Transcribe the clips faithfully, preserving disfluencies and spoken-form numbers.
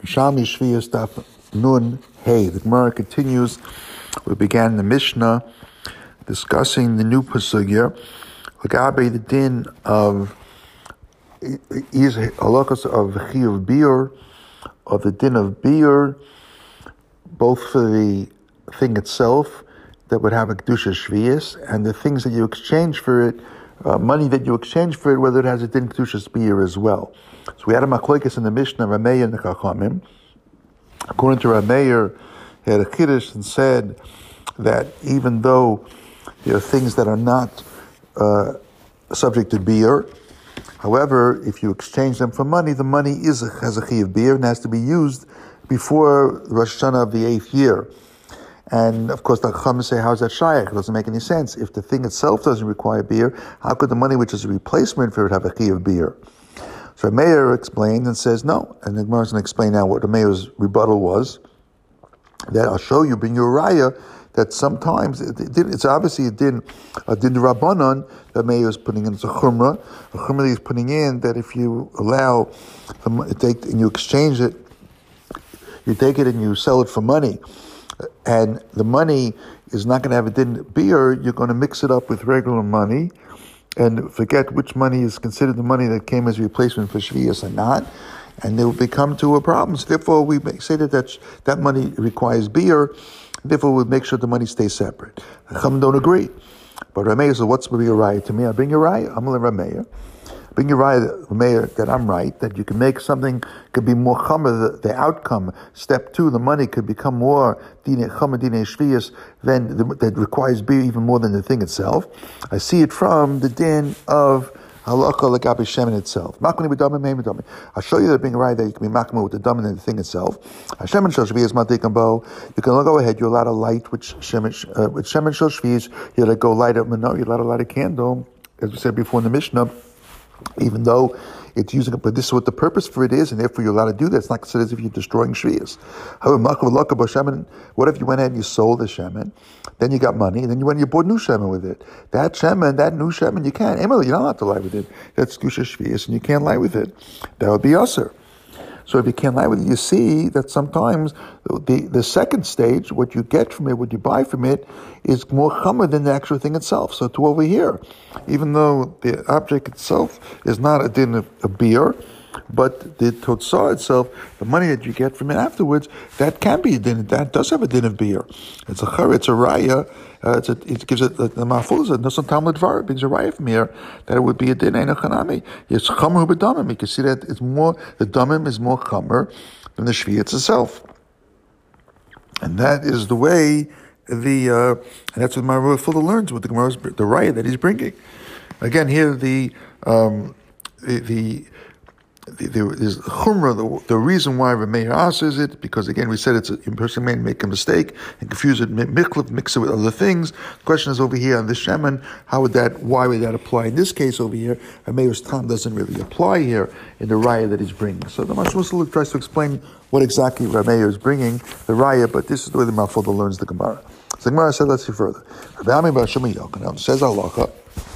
Shalmi Shvius Daf Nun Hey. The Gemara continues. We began the Mishnah discussing the new pasuk Lagabe, the din of is halakas of chiyuv biur, of the din of biur, both for the thing itself that would have a kedusha shvius, and the things that you exchange for it, uh, money that you exchange for it, whether it has a din kedusha biur as well. So we had a machlokes in the Mishnah, Rameir and the Chachamim. According to Rameir, he had a kiddush and said that even though there are things that are not uh, subject to biur, however, if you exchange them for money, the money is a, has a chiyuv biur and has to be used before Rosh Hashanah of the eighth year. And of course, the Chachamim say, how is that shaykh? It doesn't make any sense. If the thing itself doesn't require biur, how could the money which is a replacement for it have a chiyuv biur? So Rameir explained and says no. And the Gemara is going to explain now what Rameir's rebuttal was. That I'll show you, bring you a raya, that sometimes, it, it, it's obviously a din, a din rabbanon that Meir is putting in. It's a chumrah. A chumrah that he's putting in that if you allow, the, take, and you exchange it, you take it and you sell it for money, and the money is not going to have a din biur, you're going to mix it up with regular money, and forget which money is considered the money that came as a replacement for shvius or not, and they will become to a problem. So therefore, we say that that, that money requires biur, therefore we make sure the money stays separate. The Chum don't agree. But Rameir says, what's bring a raya to me? I bring a raya. I'm going to Rameir. Bring a raya, Rameir, that I'm right, that you can make something, could be more chamer, the, the outcome. Step two, the money could become more dine chamer, dine shvius, than the, that requires biur even more than the thing itself. I see it from the din of halakha lagabe shemen itself. Makmani b'damim, meim b'damim. I'll show you that being right that you can be makmah with the damin and the thing itself. Shemen shel shvius matikam bo. You can go ahead. You're allowed to light with shemen, uh, with shemen shel shvius. You're allowed to go light a menorah. You're allowed to light a candle, as we said before in the Mishnah. Even though it's using it, but this is what the purpose for it is, and therefore you're allowed to do that. It's not considered as if you're destroying shvius. However, what if you went ahead and you sold the shemen, then you got money, and then you went and you bought new shemen with it? That shemen, that new shemen, you can't. Emily, you're not allowed to lie with it. That's kedusha shvius, and you can't lie with it. That would be usher. So if you can't lie with it, you see that sometimes the, the second stage, what you get from it, what you buy from it, is more chamer than the actual thing itself. So to over here, even though the object itself is not a din of a biur, but the totzah itself, the money that you get from it afterwards, that can be a din. That does have a din of biur. It's a char, it's a raya. Uh, it's a, it gives it the ma'aful is a nosan talmud dvar. It brings a raya from here that it would be a din ein chanami. It's chamer b'damim. You can see that it's more. The damim is more chamer than the shvius itself, and that is the way the. Uh, and that's what Gemara fully learns with the Gemara's the raya that he's bringing. Again, here the um, the. the There is chumrah. The, the reason why Rameir answers it, because again we said it's a person may make a mistake and confuse it, miklev, mix it with other things. The question is over here on the shemen, how would that? Why would that apply in this case over here? Rameir's tam doesn't really apply here in the raya that he's bringing. So the Mashmussel tries to explain what exactly Rameir is bringing the raya, but this is the way the Ma'afulda learns the Gemara. So the Gemara said, let's see further. Says halacha.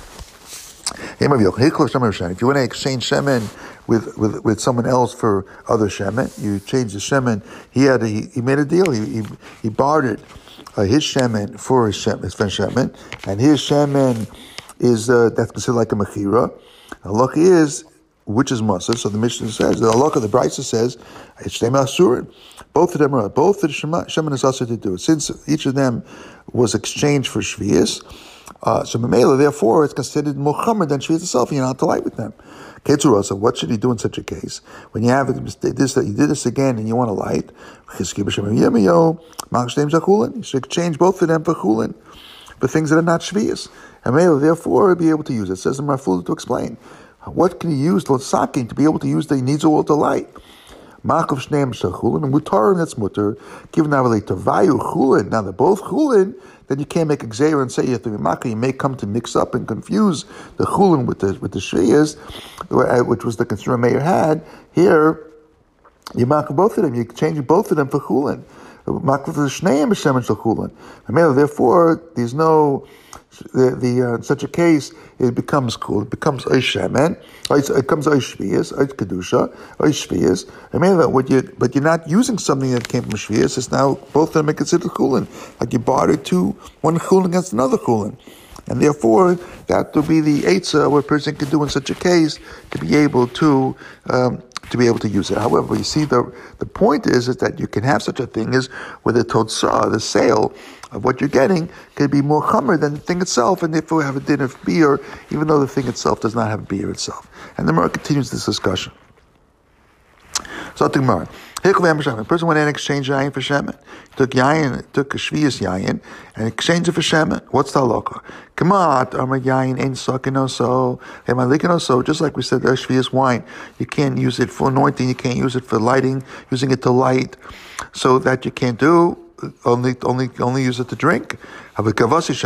If you want to exchange shemen with, with, with someone else for other shemen, you change the shemen. He had a, he, he made a deal. He he, he bartered uh, his shemen for his shemen, his friend shemen, and his shemen is uh, that's considered like a mechira. Halakha is which is masa. So the Mishnah says the halakha, the Brisa says it's asurin. Both of them are both the shemen is also to do it since each of them was exchanged for shvius. Uh, so Mamela, therefore, it's considered more chamer than shvius itself, and you're not to light with them. So what should he do in such a case? When you have this, that you did this again, and you want to light, you should exchange both of them for chulin, for things that are not shvius. And Mamela, therefore, be able to use it. It says in Marfula to explain. What can he use, l'sakin, to be able to use that he needs a wall to light? Ma'akav shneim shachulin, and mutarim, that's mutar. Given now relate to vayu chulin. Now they're both chulin. Then you can't make a gzeira and say you have to be makkah. You may come to mix up and confuse the chulin with the with the shvius, which was the concern Meir had. Here, you makkah both of them. You change both of them for chulin. Therefore, there's no the, the uh, in such a case it becomes cool. It becomes oish shemen. It becomes oish shvius, oish kedusha, oish shvius. What you but you're not using something that came from shvius. It's now both of them are considered chulin. Like you bartered two one chulin against another chulin. And therefore, that would be the eitzah what a person can do in such a case to be able to um, to be able to use it. However, you see, the the point is is that you can have such a thing as with the totzah, the sale of what you're getting, can be more chamer than the thing itself, and therefore have a din of beer, even though the thing itself does not have beer itself. And the Gemara continues this discussion. So the Gemara. A person went in and exchanged yayin for shemen. He took yayin, took a shvius yayin, and exchanged it for shemen. What's the halacha? Kamat amar yayin ein sakino so, emalikino so. Just like we said, the shvius wine, you can't use it for anointing, you can't use it for lighting, using it to light, so that you can't do. Only, only, only use it to drink. So the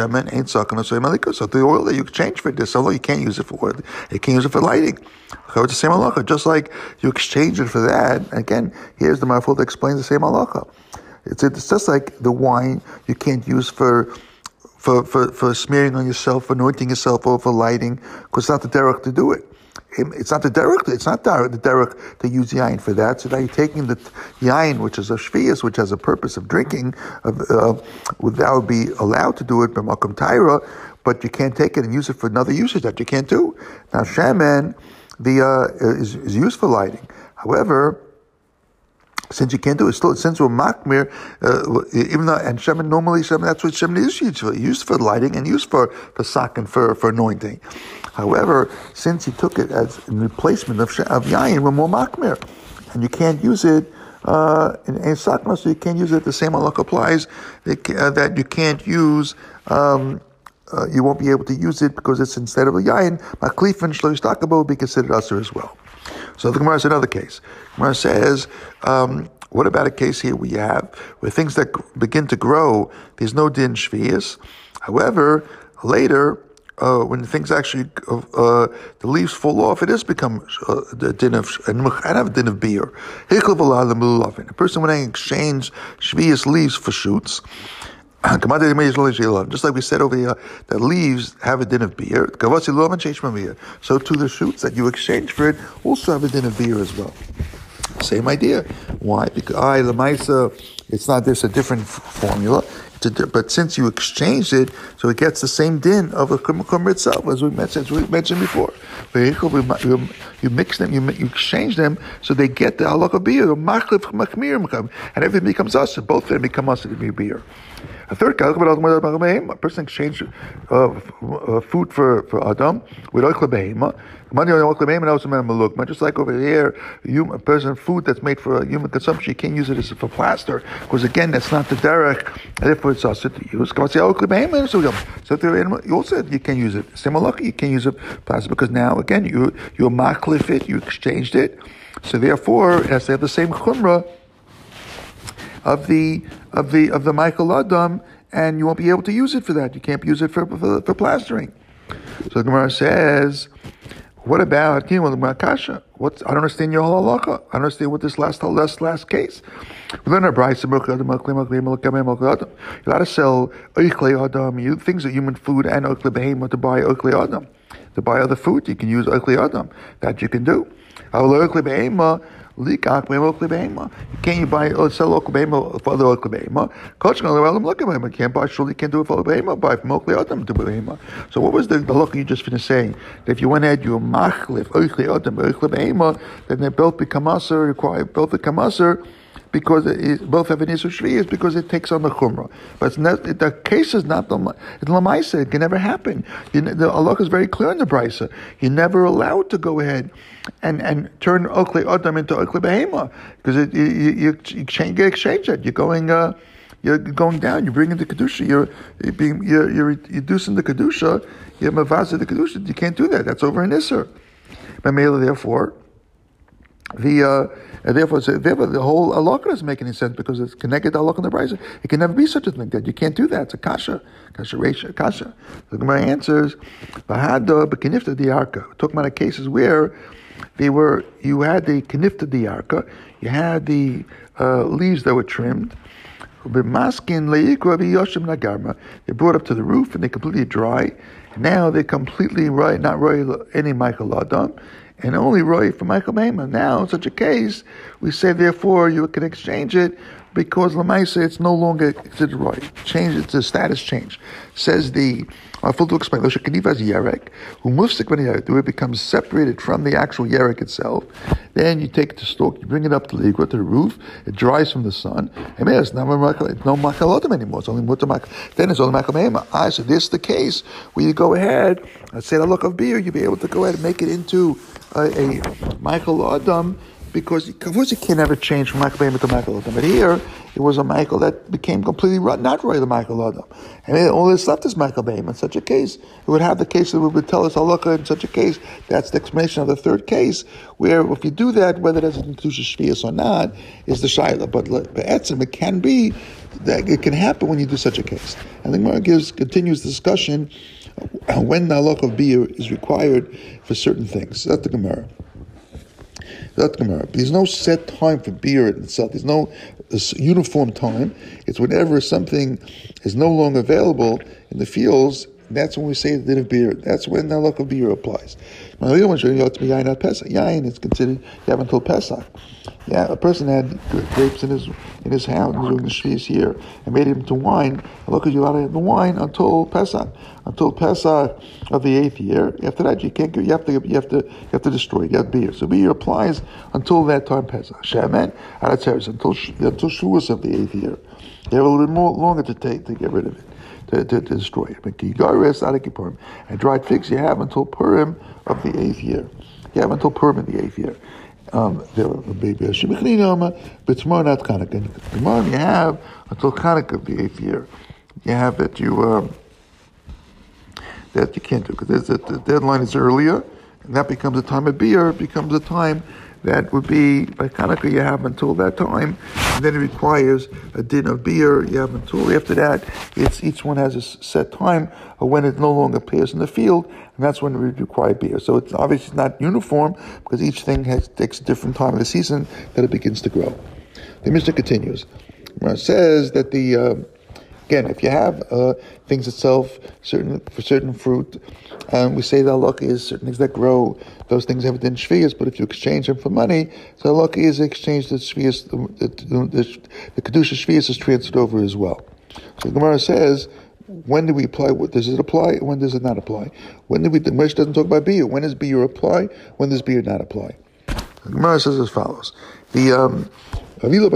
oil that you exchange for this, although you can't use it for oil, you can't use it for lighting. So it's the same halacha. Just like you exchange it for that. Again, here's the marful that explains the same halacha. It's, it's just like the wine you can't use for for for, for smearing on yourself, for anointing yourself, or for lighting, because it's not the derech to do it. It's not the derech. It's not the derech to use yain for that. So now you're taking the yain, which is a shvius, which has a purpose of drinking, of, uh, that would be allowed to do it by makom taira, but you can't take it and use it for another usage that you can't do. Now shemen, the uh, is, is used for lighting. However, since you can't do it, still, since we're makmir, uh, even though, and shemen, normally shemen, that's what shemen is used for, used for lighting and used for, for sak and for, for anointing. However, since he took it as a replacement of, of yayin, we're more makmir. And you can't use it uh, in, in sakma, so you can't use it. The same halakha applies that, uh, that you can't use, um, uh, you won't be able to use it because it's instead of a yayin, maklif and shlo yistakabo will be considered usher as well. So the Gemara is another case. Gemara says, um, what about a case here we have where things that begin to grow, there's no din shvius. However, later, uh, when things actually, uh, the leaves fall off, it has become uh, the din of, and have a din of beer. A person when they exchange shvius leaves for shoots, just like we said over here, that leaves have a din of beer. So too the shoots that you exchange for it also have a din of beer as well. Same idea. Why? Because I, the Maisa, it's not, there's a different f- formula. It's a di- but since you exchanged it, so it gets the same din of a kumar itself, as we mentioned, as we mentioned before. You, you mix them, you, you exchange them, so they get the halakha beer, and everything becomes us. Both of them become us to be beer. A third case, a person exchanged uh, uh, food for, for Adam with oichel behema. Just like over here, a person food that's made for human consumption, you can't use it as for plaster, because again, that's not the derech, and therefore it's also to use. So you also you can use it. Same halakha, you can use it plaster, because now again you you maklif it, you exchanged it, so therefore it has to have the same chumrah of the of the of the Michael Adam, and you won't be able to use it for that. You can't use it for for, for plastering. So the Gemara says, what about you know, the Gemara kasha? What I don't understand your whole halacha. I don't understand what this last last last case. We learn our brayso. You're allowed to sell oichle adam, you things are human food, and oichle behema to buy oichle adam. To buy other food, you can use oichle adam. That you can do. Oichle behema. You can't you buy or sell oil behema for other oil behema. You can't buy surely can't do it for oil behema. Buy from oil adam to behema. So what was the the look you just finished saying? That if you went ahead, you were machlif oil adam oil behema, then they both become aser. Require both become aser because it, both have an issue shvius because it takes on the chumrah. But it's not, the case is not the lamaisa. It can never happen. You, the Allah is very clear in the brisa. You're never allowed to go ahead and, and turn okle adam into okle behema because it, you, you, you change, get exchange it. You're going uh, you're going down. You're bringing the kedusha. You're you're, being, you're, you're reducing the kedusha. You're mavaza the kedusha. You can't do that. That's over in Isser. Therefore, the uh, and therefore, so therefore, the whole halakha doesn't make any sense because it's connected to halakha in the brisa. It can never be such a thing that you can't do that. It's a kasha, kasha reisha, kasha. The Gemara answers, "Bahada b'kenifta diarka." Talking about cases where they were, you had the kenifta diarka, you had the uh, leaves that were trimmed, They brought up to the roof and they're completely dry. Now they're completely right, not roy any Michael Adam, and only roy for Michael Behema. Now, in such a case, we say therefore you can exchange it because Lamaisa it's no longer considered roy. Change it to status change. Says the I full to explain. Yerek, who mufsik when it becomes separated from the actual yerek itself. Then you take the stalk, you bring it up to the to the roof. It dries from the sun. And it's not it's no makalotim anymore. It's only mutamak. Then it's only makamema. I so this is the case where you go ahead and say the look of beer. You'll be able to go ahead and make it into a, a Michael Adam. Because of course it can never change from Michael Behema to Michael Adam. But here, it was a Michael that became completely not right, the Michael Adam. And then all that's left is Michael Behema. In such a case, it would have the case that we would tell us halakha in such a case. That's the explanation of the third case, where if you do that, whether there's a Kedusha Shvius or not, is the Shaila. But Be'etzim, it can be, that it can happen when you do such a case. And the Gemara gives, continues the discussion when the halakha of beer is required for certain things. That's the Gemara. There's no set time for beer in itself. There's no uniform time. It's whenever something is no longer available in the fields, that's when we say the din of beer. That's when the halakha of beer applies. Now, the other one showing you to be yain at Pesach. Yain is considered you have until Pesach. Yeah, a person had grapes in his in his house during the Shvius year and made it into wine. Halakha you allowed to have the wine until Pesach, until Pesach of the eighth year. After that, you can't. You have to. You have to. You have to destroy it. You have beer. So beer applies until that time Pesach. Shemen aratzeres until until Shavuos of the eighth year. You have a little bit more longer to take to get rid of it. To, to, to destroy it. And dried figs you have until Purim of the eighth year. You have until Purim of the eighth year. Um, tomorrow not Chanukah. Tomorrow you have until Chanukah of the eighth year. You have that you um, that you can't do because the, the deadline is earlier, and that becomes a time of beer. It becomes a time that would be by Chanukah you have until that time, and then it requires a din of beer. You have until after that. It's each one has a set time of when it no longer appears in the field, and that's when we require beer. So it's obviously not uniform because each thing has takes a different time of the season that it begins to grow. The Mishnah continues. It says that the uh, again, if you have uh, things itself, certain for certain fruit, um, we say the halakha is certain things that grow. Those things have it in shvius, but if you exchange them for money, so halakha is exchanged. The shvius, the, the, the, the kedusha shvius is transferred over as well. So the Gemara says, when do we apply? What does it apply? When does it not apply? When do we? The Mishnah doesn't talk about beer. When does beer apply? When does beer not apply? The Gemara says as follows: the um, Yochanan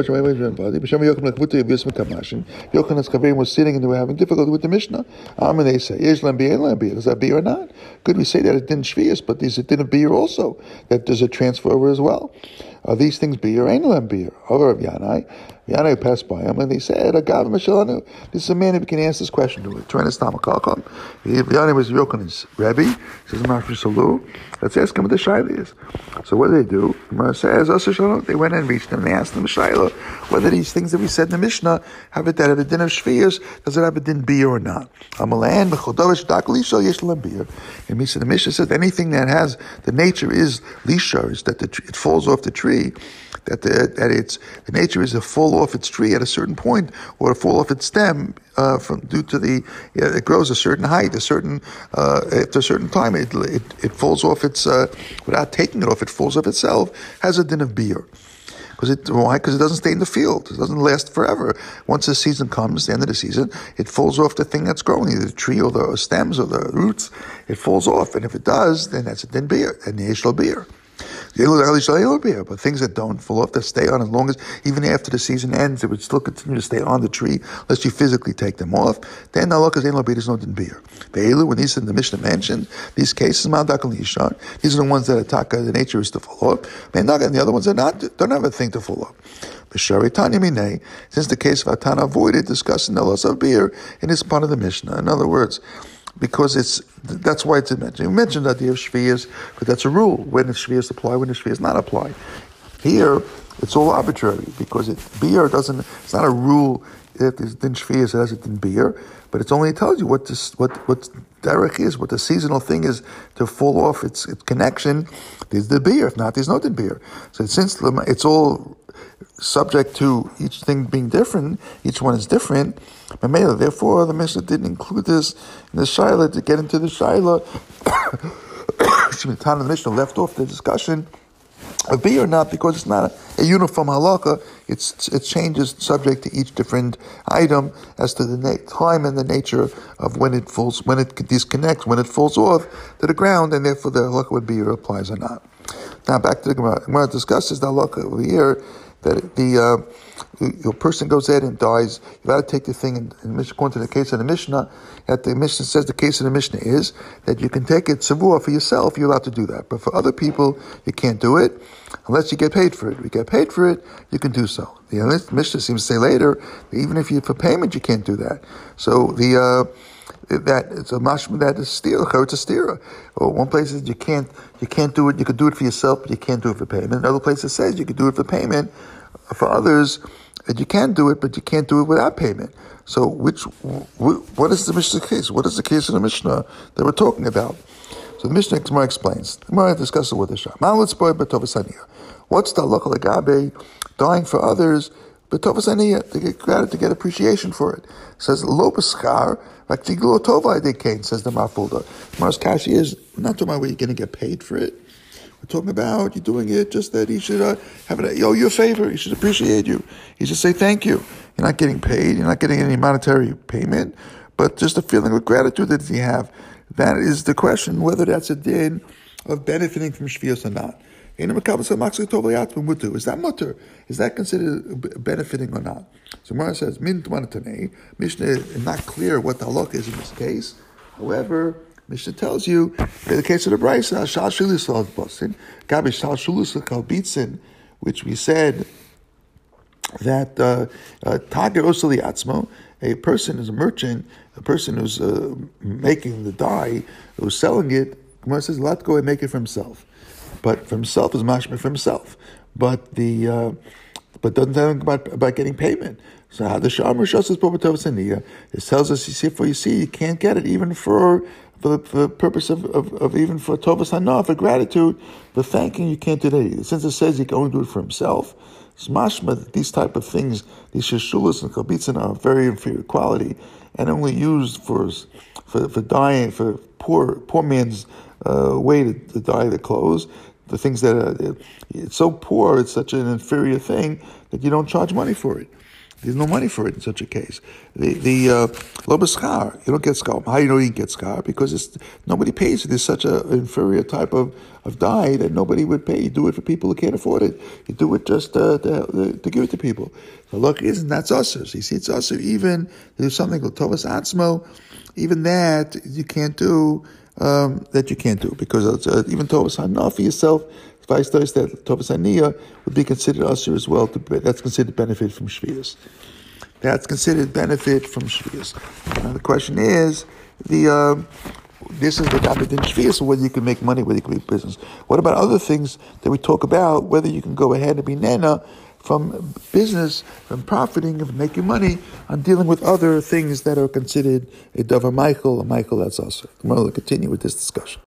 was sitting and they were having difficulty with the Mishnah. Um, and they say, is that beer or not? Could we say that it didn't shvius, but there's a din of beer also, that there's a transfer over as well? Are these things beer? Ain't no beer. Over of Yanai. Yanai passed by him and they said, Agav Mishalanu. This is a man who can answer this question to it. Trying to stop a call. Yanai was Yochanan's Rebbe. He says, Mashri Salu. Let's ask him what the Shaila is. So what did they do? Gemara says, they went and reached him and they asked him Shaila whether these things that we said in the Mishnah have it that have a din of shvius, does it have a din beer or not? Amalan, Mechodovish, Dakalisha, Yeshlam beer. And he said the Mishnah says anything that has the nature is lisha, is that the, it falls off the tree. That the, that it's the nature is to fall off its tree at a certain point, or to fall off its stem uh, from due to the uh, it grows a certain height, a certain uh, after a certain time it it, it falls off its uh, without taking it off, it falls off itself. Has a din of beer. Because it, why? Because it doesn't stay in the field. It doesn't last forever. Once the season comes, the end of the season, it falls off the thing that's growing, either the tree or the stems or the roots. It falls off, and if it does, then that's a din beer, and the yeshal beer. But things that don't fall off, that stay on as long as, even after the season ends, it would still continue to stay on the tree unless you physically take them off. Then the halakha is no din beer. When these in the Mishnah mentioned, these cases, these are the ones that attack the nature is to fall off. And the other ones are not, don't have a thing to fall off. Since the case of Atana avoided discussing the loss of beer in this part of the Mishnah. In other words, because it's that's why it's mentioned. We mentioned that you have shvius, but that's a rule. When does shvius apply? When does shvius not apply? Here, it's all arbitrary because it beer doesn't. It's not a rule. If there's din shvius, it has a din beer, but it's only tells you what this what what derech is, what the seasonal thing is to fall off its its connection. There's the beer. If not, there's no din beer. So since it's all subject to each thing being different, each one is different. Therefore, the Mishnah didn't include this in the Shaila to get into the Shaila. The Mishnah left off the discussion of beer or not because it's not a, a uniform halacha. It's it changes subject to each different item as to the na- time and the nature of when it falls, when it disconnects, when it falls off to the ground, and therefore the halacha would be applies or not. Now back to the Gemara. Gemara discusses the halacha over here that the uh, your person goes ahead and dies. You got to take the thing and, and according to the case of the Mishnah. That the Mishnah says the case of the Mishnah is that you can take it savua for yourself. You're allowed to do that, but for other people you can't do it unless you get paid for it. If you get paid for it, you can do so. The Mishnah seems to say later that even if you for payment, you can't do that. So the uh, that it's a mashma that is steer, it's a steer. Or one place says you can't you can't do it. You can do it for yourself, but you can't do it for payment. Another place it says you can do it for payment. For others, that you can do it, but you can't do it without payment. So, which what is the Mishnah case? What is the case of the Mishnah that we're talking about? So the Mishnah Gemara explains. The Gemara discusses with the Shah. What's the halacha legabe dying for others? B'tovas aniyah, to get credit, to get appreciation for it. It says lo b'schar, like tiglo tova they came. Says the Mafulda. Gemara's kashi is we're not talking about where you're going to get paid for it. We're talking about you're doing it just that he should uh, have it. You owe you a favor. He should appreciate you. He should say thank you. You're not getting paid. You're not getting any monetary payment, but just a feeling of gratitude that you have. That is the question, whether that's a din of benefiting from shvius or not. Is that mutter? Is that considered benefiting or not? So Mara says, Min Tmanatane, Mishnah is not clear what the halakha is in this case. However, Mishnah tells you, in the case of the Brisa, Shal Shulus al Bosin, Gabi Shal Shulus al Bitzin, which we said that Tager Osali Atzmo, a person is a merchant, a person who's uh, making the dye, who's selling it, Gemara says, let go and make it for himself. But for himself is mashma for himself. But the uh, but doesn't tell him about, about getting payment. So how the Shamar Shas Popatovasaniya, it tells us you see for you see you can't get it even for for the, for the purpose of, of, of even for Tovas Hana, for gratitude, for thanking, you can't do that either. Since it says he can only do it for himself, it's mashma that these type of things, these sheshulas and kabitzin are very inferior quality and only used for for for dyeing for poor poor man's uh, way to, to dye the clothes. The things that are, it's so poor, it's such an inferior thing that you don't charge money for it. There's no money for it in such a case. The the lo b'schar, you don't get schar. How do you know you get schar? Because it's nobody pays it. There's such an inferior type of, of dye that nobody would pay. You do it for people who can't afford it. You do it just uh, to, to give it to people. The look isn't that's usher. So you see, it's usher. Even there's something called tovas atzmo. Even that you can't do. Um, that you can't do because uh, even tovas hana for yourself, vice versa, that tovas aniyah would be considered usher as well. To, that's considered benefit from shvius. That's considered benefit from shvius. Now the question is the um, this is the dabbed in shvius, whether you can make money, whether you can make business. What about other things that we talk about? Whether you can go ahead and be nena from business, from profiting, of making money on dealing with other things that are considered a davar Michael, a Michael that's also. Tomorrow we'll continue with this discussion.